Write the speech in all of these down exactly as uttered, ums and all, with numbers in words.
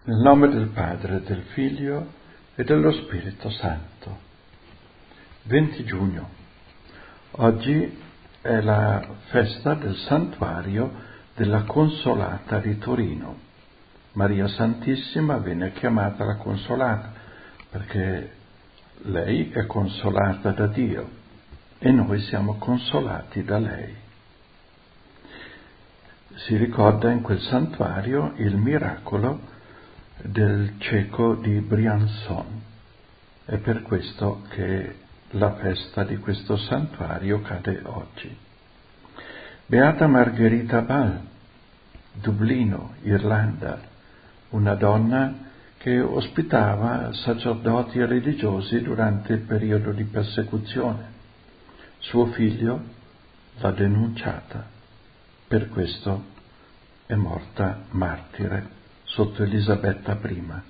Nel nome del Padre, del Figlio e dello Spirito Santo. venti giugno. Oggi è la festa del santuario della Consolata di Torino. Maria Santissima viene chiamata la Consolata perché lei è consolata da Dio e noi siamo consolati da lei. Si ricorda in quel santuario il miracolo del cieco di Briançon. È per questo che la festa di questo santuario cade oggi. Beata Margherita Ball, Dublino, Irlanda, una donna che ospitava sacerdoti e religiosi durante il periodo di persecuzione. Suo figlio l'ha denunciata, per questo è morta martire sotto Elisabetta prima.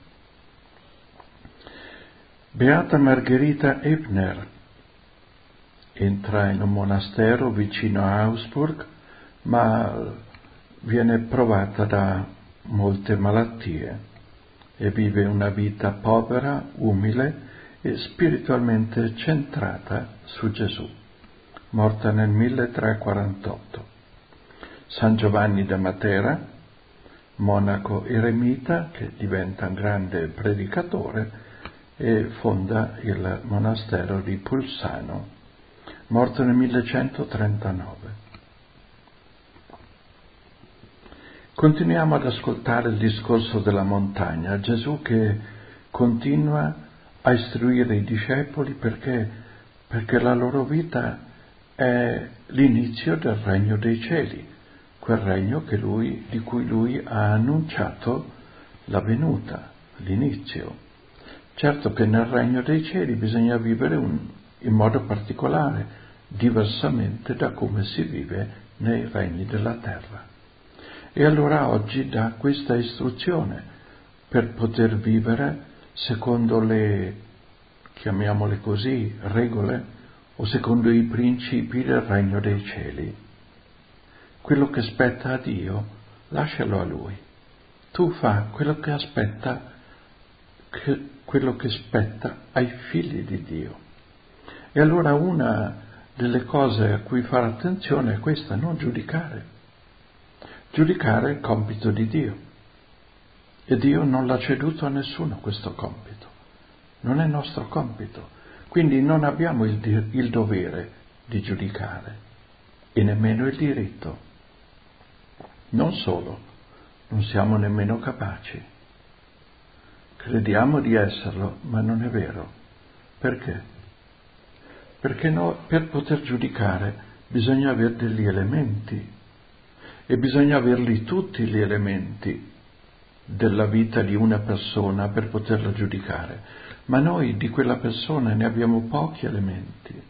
Beata Margherita Ebner entra in un monastero vicino a Augsburg, ma viene provata da molte malattie e vive una vita povera, umile e spiritualmente centrata su Gesù, morta nel milletrecentoquarantotto. San Giovanni da Matera, monaco eremita che diventa un grande predicatore e fonda il monastero di Pulsano, morto nel millecentotrentanove. Continuiamo ad ascoltare il discorso della montagna, Gesù che continua a istruire i discepoli perché, perché la loro vita è l'inizio del regno dei cieli, quel regno che lui, di cui lui ha annunciato la venuta, l'inizio. Certo che nel regno dei cieli bisogna vivere un, in modo particolare, diversamente da come si vive nei regni della terra. E allora oggi dà questa istruzione per poter vivere secondo le, chiamiamole così, regole o secondo i principi del regno dei cieli. Quello che spetta a Dio, lascialo a Lui. Tu fa quello che aspetta, che, quello che spetta ai figli di Dio. E allora una delle cose a cui fare attenzione è questa, non giudicare. Giudicare è il compito di Dio. E Dio non l'ha ceduto a nessuno questo compito. Non è nostro compito. Quindi non abbiamo il, il dovere di giudicare e nemmeno il diritto. Non solo, non siamo nemmeno capaci. Crediamo di esserlo, ma non è vero. Perché? Perché no, per poter giudicare bisogna avere degli elementi e bisogna averli tutti gli elementi della vita di una persona per poterla giudicare. Ma noi di quella persona ne abbiamo pochi elementi.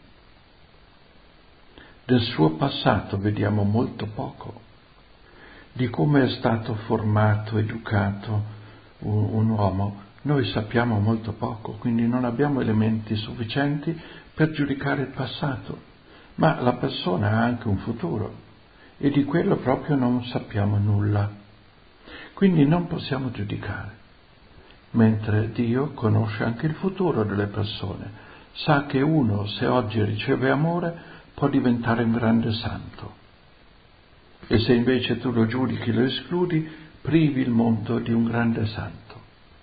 Del suo passato vediamo molto poco. Di come è stato formato, educato un, un uomo, noi sappiamo molto poco, quindi non abbiamo elementi sufficienti per giudicare il passato, ma la persona ha anche un futuro e di quello proprio non sappiamo nulla, quindi non possiamo giudicare, mentre Dio conosce anche il futuro delle persone, sa che uno se oggi riceve amore può diventare un grande santo. E se invece tu lo giudichi, lo escludi, privi il mondo di un grande santo.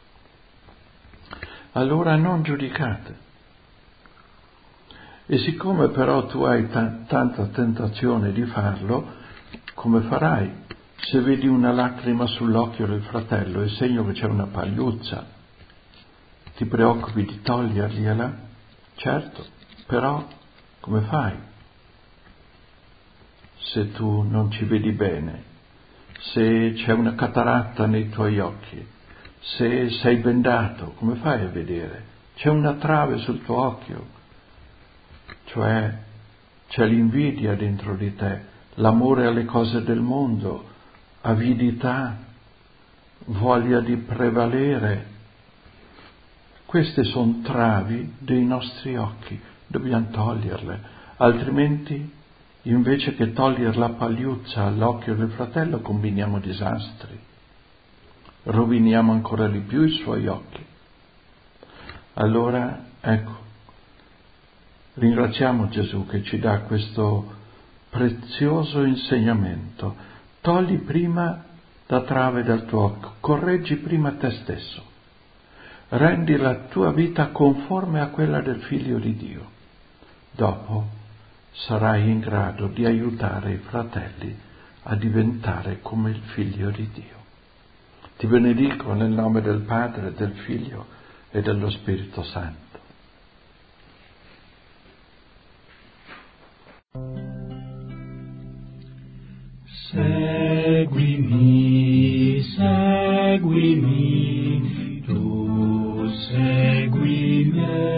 Allora non giudicate. E siccome però tu hai t- tanta tentazione di farlo, come farai? Se vedi una lacrima sull'occhio del fratello, è segno che c'è una pagliuzza. Ti preoccupi di togliergliela? Certo, però come fai? Se tu non ci vedi bene, se c'è una cataratta nei tuoi occhi, se sei bendato, come fai a vedere? C'è una trave sul tuo occhio, cioè c'è l'invidia dentro di te, l'amore alle cose del mondo, avidità, voglia di prevalere. Queste sono travi dei nostri occhi, dobbiamo toglierle, altrimenti invece che togliere la pagliuzza all'occhio del fratello combiniamo disastri. roviniamo ancora di più i suoi occhi. Allora, ecco, ringraziamo Gesù che ci dà questo prezioso insegnamento. Togli prima la trave dal tuo occhio, correggi prima te stesso, rendi la tua vita conforme a quella del Figlio di Dio. Dopo sarai in grado di aiutare i fratelli a diventare come il Figlio di Dio. Ti benedico nel nome del Padre, del Figlio e dello Spirito Santo. Seguimi, seguimi, tu segui me.